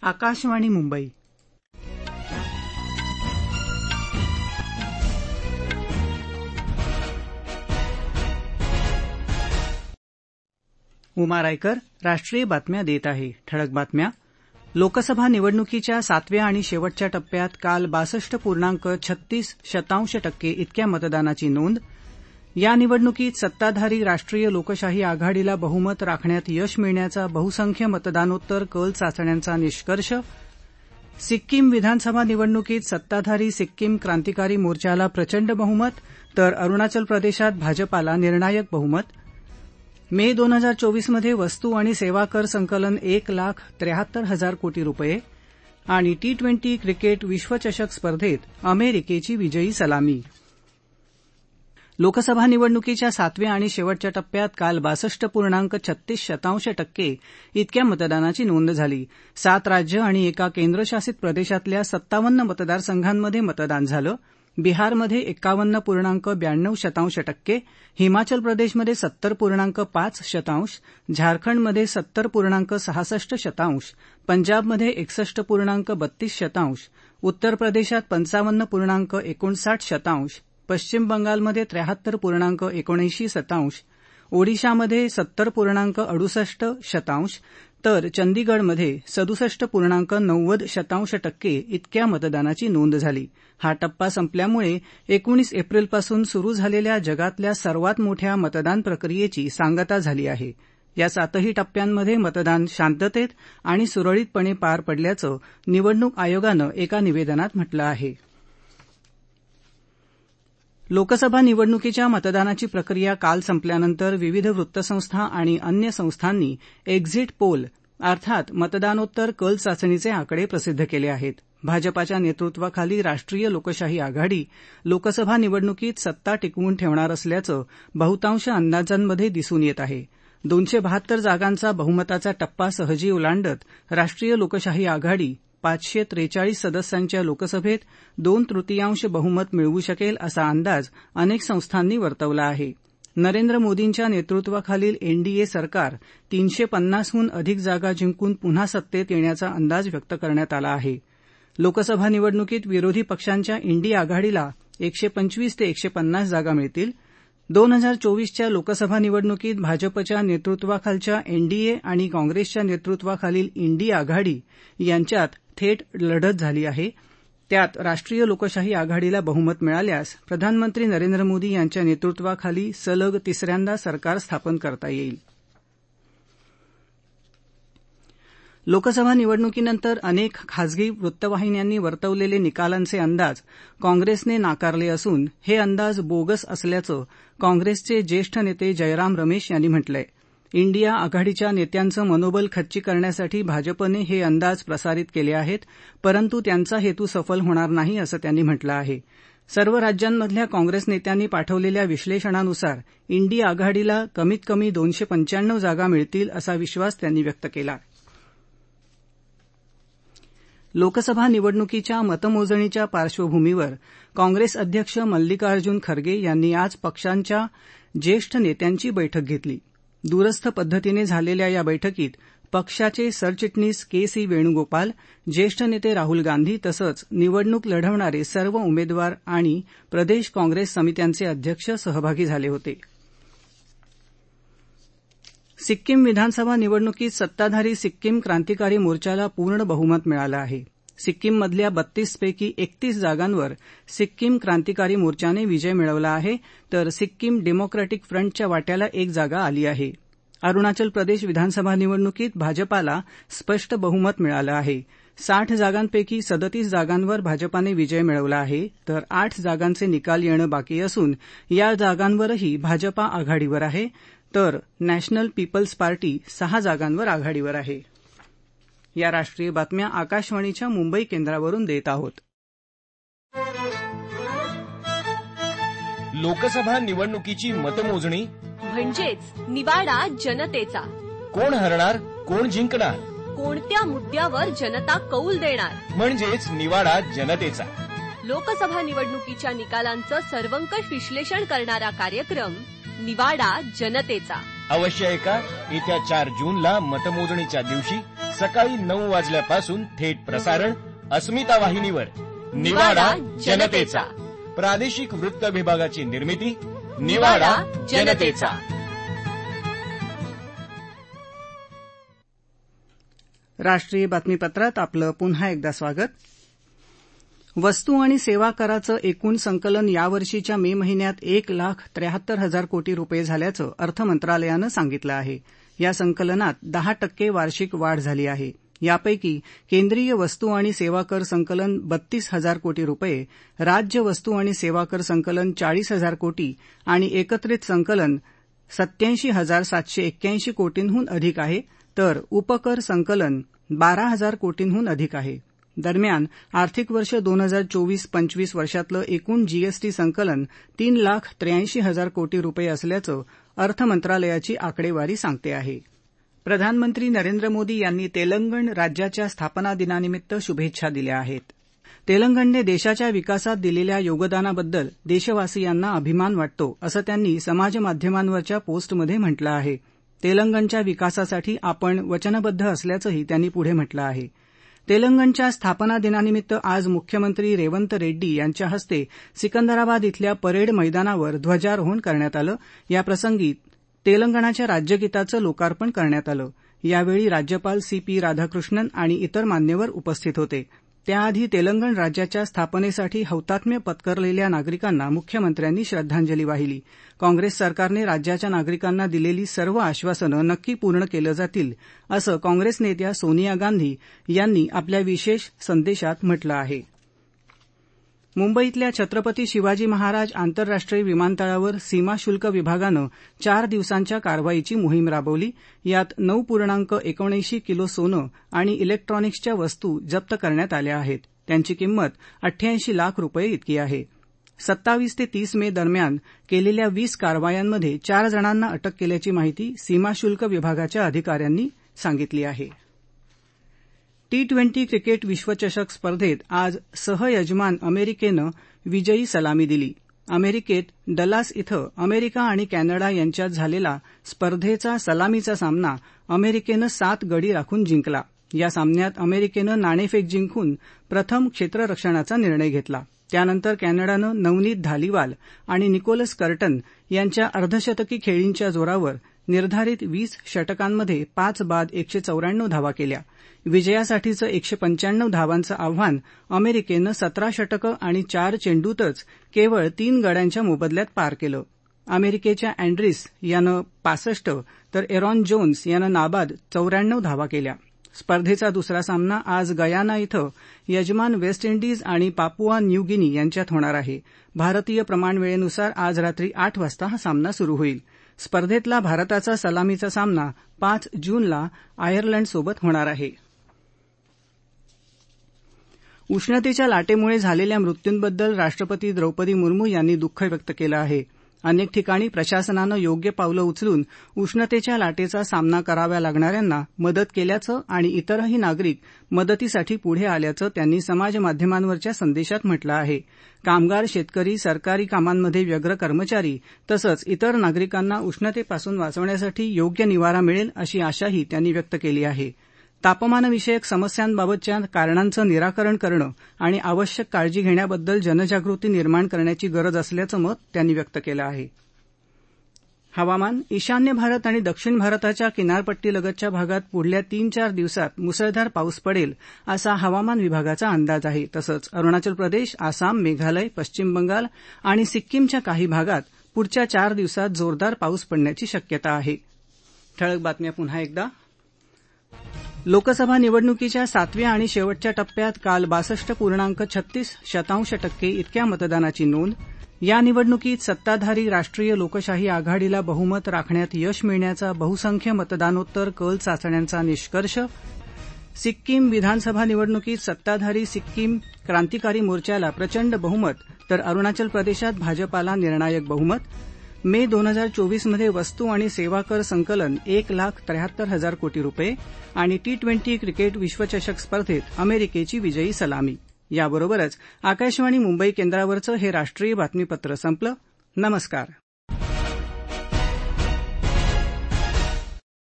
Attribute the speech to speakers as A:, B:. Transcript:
A: आकाशवाणी मुंबई. उमा रायकर राष्ट्रीय बातम्या देत आहे. ठळक बातम्या. लोकसभा निवडणुकीच्या 7व्या आणि शेवटच्या टप्प्यात काल 62.36% इतक्या मतदानाची नोंद. या निवडणुकीत सत्ताधारी राष्ट्रीय लोकशाही आघाडीला बहुमत राखण्यात यश मिळण्याचा बहुसंख्य मतदानोत्तर कल चाचण्यांचा निष्कर्ष. सिक्कीम विधानसभा निवडणुकीत सत्ताधारी सिक्कीम क्रांतिकारी मोर्चाला प्रचंड बहुमत, तर अरुणाचल प्रदेशात भाजपाला निर्णायक बहुमत. मे 2024 मध्ये वस्तू आणि सेवा कर संकलन 1,73,000 कोटी रुपये. आणि T20 क्रिकेट विश्वचषक स्पर्धेत अमेरिकेची विजयी सलामी. लोकसभा निवडणुकीच्या 7व्या आणि शेवटच्या टप्प्यात काल 62.36% इतक्या मतदानाची नोंद झाली. 7 राज्य आणि एका केंद्रशासित प्रदेशातल्या 57 मतदारसंघांमध्ये मतदान झालं. बिहारमध्ये 51.92%, हिमाचल प्रदेशमध्ये 70.5%, झारखंडमध्ये 70.66%, पंजाबमध्ये 61.32%, उत्तर प्रदेशात 55.59%, पश्चिम बंगालमध्ये 73.79%, ओडिशामध्ये 70.68%, तर चंदीगडमध्ये 67.90% इतक्या मतदानाची नोंद झाली. हा टप्पा संपल्यामुळे 19 एप्रिलपासून सुरू झालेल्या जगातल्या सर्वात मोठ्या मतदान प्रक्रियेची सांगता झाली आहे. या 7ही टप्प्यांमध्ये मतदान शांततेत आणि सुरळीतपणे पार पडल्याचं निवडणूक आयोगानं एका निवेदनात म्हटलं आहे. लोकसभा निवडणुकीच्या मतदानाची प्रक्रिया काल संपल्यानंतर विविध वृत्तसंस्था आणि अन्य संस्थांनी एक्झिट पोल अर्थात मतदानोत्तर कल चाचणीचे आकडे प्रसिद्ध केले आहेत. भाजपाच्या नेतृत्वाखाली राष्ट्रीय लोकशाही आघाडी लोकसभा निवडणुकीत सत्ता टिकवून ठेवणार असल्याचं बहुतांश अंदाजांमध्ये दिसून येत आहे. 272 जागांचा बहुमताचा टप्पा सहजी ओलांडत राष्ट्रीय लोकशाही आघाडी 543 सदस्यांच्या लोकसभेत 2/3 बहुमत मिळवू शकेल असा अंदाज अनेक संस्थांनी वर्तवला आहे. नरेंद्र मोदींच्या नेतृत्वाखालील एनडीए सरकार 350हून अधिक जागा जिंकून पुन्हा सत्तेत येण्याचा अंदाज व्यक्त करण्यात आला आहे. लोकसभा निवडणुकीत विरोधी पक्षांच्या इंडी आघाडीला 125 ते 150 जागा मिळतील. 2024च्या लोकसभा निवडणुकीत भाजपच्या नेतृत्वाखालच्या एनडीए आणि काँग्रेसच्या नेतृत्वाखालील इंडी आघाडी यांच्यात थेट लढत झाली आहे. त्यात राष्ट्रीय लोकशाही आघाडीला बहुमत मिळाल्यास प्रधानमंत्री नरेंद्र मोदी यांच्या नेतृत्वाखाली सलग तिसऱ्यांदा सरकार स्थापन करता येईल. लोकसभा निवडणुकीनंतर अनेक खासगी वृत्तवाहिन्यांनी वर्तवलेले निकालांचे अंदाज काँग्रेसने नाकारले असून हे अंदाज बोगस असल्याचं काँग्रेसचे ज्येष्ठ नेते जयराम रमेश यांनी म्हटलंय. इंडिया आघाडीच्या नेत्यांचं मनोबल खच्ची करण्यासाठी भाजपने हे अंदाज प्रसारित केले आहेत, परंतु त्यांचा हेतू सफल होणार नाही असं त्यांनी म्हटलं आहे. सर्व राज्यांमधल्या काँग्रेस नेत्यांनी पाठवलेल्या विश्लेषणानुसार इंडी आघाडीला कमीत कमी 295 जागा मिळतील असा विश्वास त्यांनी व्यक्त केला. लोकसभा निवडणुकीच्या मतमोजणीच्या पार्श्वभूमीवर काँग्रेस अध्यक्ष मल्लिकार्जुन खरगे यांनी आज पक्षांच्या ज्येष्ठ नेत्यांची बैठक घेतली. दूरस्थ पद्धतीने झालेल्या या बैठकीत पक्षाचे सरचिटणीस के.सी. वेणुगोपाल, ज्येष्ठ नेते राहुल गांधी तसंच निवडणूक लढवणारे सर्व उमेदवार आणि प्रदेश काँग्रेस समित्यांचे अध्यक्ष सहभागी झाले होते. सिक्कीम विधानसभा निवडणुकीत सत्ताधारी सिक्कीम क्रांतिकारी मोर्चाला पूर्ण बहुमत मिळालं आहे. सिक्कीममधल्या 32 पैकी 31 जागांवर सिक्कीम क्रांतिकारी मोर्चाने विजय मिळवला आहे, तर सिक्कीम डेमोक्रॅटिक फ्रंटच्या वाट्याला 1 जागा आली आहे. अरुणाचल प्रदेश विधानसभा निवडणुकीत भाजपाला स्पष्ट बहुमत मिळालं आहे. 60 जागांपैकी 37 जागांवर भाजपाने विजय मिळवला आहे, तर 8 जागांचे निकाल येणं बाकी असून या जागांवरही भाजपा आघाडीवर आहे, तर नॅशनल पीपल्स पार्टी 6 जागांवर आघाडीवर आहे. या राष्ट्रीय बातम्या आकाशवाणीच्या मुंबई केंद्रावरून देत आहोत.
B: लोकसभा निवडणुकीची मतमोजणी
C: म्हणजेच निवाडा जनतेचा.
B: कोण हरणार, कोण जिंकणार,
C: कोणत्या मुद्द्यावर जनता कौल देणार,
B: म्हणजेच निवाडा जनतेचा.
C: लोकसभा निवडणुकीच्या निकालांचं सर्वंकष विश्लेषण करणारा कार्यक्रम निवाडा जनतेचा.
B: अवश्य ऐका येत्या 4 जूनला मतमोजणीच्या दिवशी सकाळी 9 वाजल्यापासून थेट प्रसारण अस्मिता वाहिनीवर. निवाडा जनतेचा. प्रादेशिक वृत्त विभागाची निर्मिती निवाडा जनतेचा.
A: राष्ट्रीय बातमीपत्रात आपलं पुन्हा एकदा स्वागत. वस्तू आणि सेवा कराचं एकूण संकलन यावर्षीच्या मे महिन्यात 1,73,000 कोटी रुपये झाल्याचं अर्थमंत्रालयानं सांगितलं आहे. या संकलनात 10% वार्षिक वाढ झाली आहे. यापैकी केंद्रीय वस्तू आणि सेवा कर संकलन 32,000 कोटी रुपये, राज्य वस्तू आणि सेवा कर संकलन 40,000 कोटी आणि एकत्रित संकलन 87,781 कोटींहून अधिक आहे, तर उपकर संकलन 12,000 कोटींहून अधिक आहे. दरम्यान आर्थिक वर्ष 2024-25 वर्षातलं एकूण जीएसटी संकलन 3,83,000 कोटी रुपये असल्याचं अर्थमंत्रालयाची आकडेवारी सांगते आहे. प्रधानमंत्री नरेंद्र मोदी यांनी तेलंगण राज्याच्या स्थापना दिनानिमित्त शुभेच्छा दिल्या आहेत. तेलंगणने देशाच्या विकासात दिलेल्या योगदानाबद्दल देशवासियांना अभिमान वाटतो, असं त्यांनी समाजमाध्यमांवरच्या पोस्टमध्ये म्हटलं आहे. तेलंगणच्या विकासासाठी आपण वचनबद्ध असल्याचंही त्यांनी पुढे म्हटलं आहे. तेलंगणच्या स्थापना दिनानिमित्त आज मुख्यमंत्री रेवंत रेड्डी यांच्या हस्ते सिकंदराबाद इथल्या परेड मैदानावर ध्वजारोहण करण्यात आलं. याप्रसंगी तेलंगणाच्या राज्यगीताचं लोकार्पण करण्यात आलं. यावेळी राज्यपाल CP राधाकृष्णन आणि इतर मान्यवर उपस्थित होते. त्याआधी तेलंगण राज्याच्या स्थापनेसाठी हौतात्म्य पत्करलेल्या नागरिकांना मुख्यमंत्र्यांनी श्रद्धांजली वाहिली. काँग्रेस सरकारने राज्याच्या नागरिकांना दिलेली सर्व आश्वासनं नक्की पूर्ण केलं जातील, असं काँग्रेस नेत्या सोनिया गांधी यांनी आपल्या विशेष संदेशात म्हटलं आहे. मुंबईतल्या छत्रपती शिवाजी महाराज आंतरराष्ट्रीय विमानतळावर सीमाशुल्क विभागानं 4 दिवसांच्या कारवाईची मोहीम राबवली. यात 9.79 किलो सोनं आणि इलेक्ट्रॉनिक्सच्या वस्तू जप्त करण्यात आल्या आहेत. त्यांची किंमत 88 लाख रुपये इतकी आहे. 27 ते 30 मे दरम्यान केलेल्या 20 कारवायांमध्ये 4 जणांना अटक केल्याची माहिती सीमाशुल्क विभागाच्या अधिकाऱ्यांनी सांगितली आहे. T20 क्रिकेट विश्वचषक स्पर्धेत आज सहयजमान अमेरिकेनं विजयी सलामी दिली. अमेरिकेत डलास इथं अमेरिका आणि कॅनडा यांच्यात झालेला स्पर्धेचा सलामीचा सामना अमेरिकेनं 7 गडी राखून जिंकला. या सामन्यात अमेरिकेनं नाणेफेक जिंकून प्रथम क्षेत्ररक्षणाचा निर्णय घेतला. त्यानंतर कॅनडानं नवनीत धालीवाल आणि निकोलस कर्टन यांच्या अर्धशतकी खेळींच्या जोरावर निर्धारित 20 षटकांमध्ये 5 बाद 194 धावा केल्या. विजयासाठीचं 195 धावांचं आव्हान अमेरिकेनं 17 षटकं आणि 4 चेंडूतच केवळ 3 गड्यांच्या मोबदल्यात पार केलं. अमेरिकेच्या अँड्रिस यानं 65 तर एरॉन जोन्स यानं नाबाद 94 धावा केल्या. स्पर्धेचा दुसरा सामना आज गयाना इथं यजमान वेस्ट इंडिज आणि पापुआ न्यू गिनी यांच्यात होणार आहे. भारतीय प्रमाणवेळेनुसार आज रात्री 8 वाजता हा सामना सुरू होईल. स्पर्धेतला भारताचा सलामीचा सामना 5 जूनला आयर्लंडसोबत होणार आहे. उष्णतेच्या लाटेमुळे झालेल्या मृत्यूंबद्दल राष्ट्रपती द्रौपदी मुर्मू यांनी दुःख व्यक्त केलं आहे. अनेक ठिकाणी प्रशासनानं योग्य पावलं उचलून उष्णतेच्या लाटेचा सामना कराव्या लागणाऱ्यांना मदत केल्याचं आणि इतरही नागरिक मदतीसाठी पुढे आल्याचं त्यांनी समाजमाध्यमांवरच्या संदेशात म्हटलं आहे. कामगार, शेतकरी, सरकारी कामांमध्ये व्यग्र कर्मचारी तसंच इतर नागरिकांना उष्णतेपासून वाचवण्यासाठी योग्य निवारा मिळेल अशी आशाही त्यांनी व्यक्त केली आहे. तापमानविषयक समस्यांबाबतच्या कारणांचं निराकरण करणं आणि आवश्यक काळजी घेण्याबद्दल जनजागृती निर्माण करण्याची गरज असल्याचं मत त्यांनी व्यक्त केलं आहे. हवामान. ईशान्य भारत आणि दक्षिण भारताच्या किनारपट्टीलगतच्या भागात पुढल्या 3-4 दिवसात मुसळधार पाऊस पडेल असा हवामान विभागाचा अंदाज आहे. तसंच अरुणाचल प्रदेश, आसाम, मेघालय, पश्चिम बंगाल आणि सिक्कीमच्या काही भागात पुढच्या 4 दिवसात जोरदार पाऊस पडण्याची शक्यता आहे. ठळक बातम्या पुन्हा एकदा. लोकसभा निवडणुकीच्या 7व्या आणि शेवटच्या टप्प्यात काल 62.36% इतक्या मतदानाची नोंद. या निवडणुकीत सत्ताधारी राष्ट्रीय लोकशाही आघाडीला बहुमत राखण्यात यश मिळण्याचा बहुसंख्य मतदानोत्तर कल चाचण्यांचा निष्कर्ष. सिक्कीम विधानसभा निवडणुकीत सत्ताधारी सिक्कीम क्रांतिकारी मोर्चाला प्रचंड बहुमत तर अरुणाचल प्रदेशात भाजपाला निर्णायक बहुमत. मे 2024 वस्तू आणि सेवा कर संकलन 1,73,000 कोटी रुपये आणि T20 क्रिकेट विश्वचषक स्पर्धेत अमेरिकेची विजयी सलामी. याबरोबरच आकाशवाणी मुंबई केंद्रावरचं हे राष्ट्रीय बातमीपत्र संपलं. नमस्कार.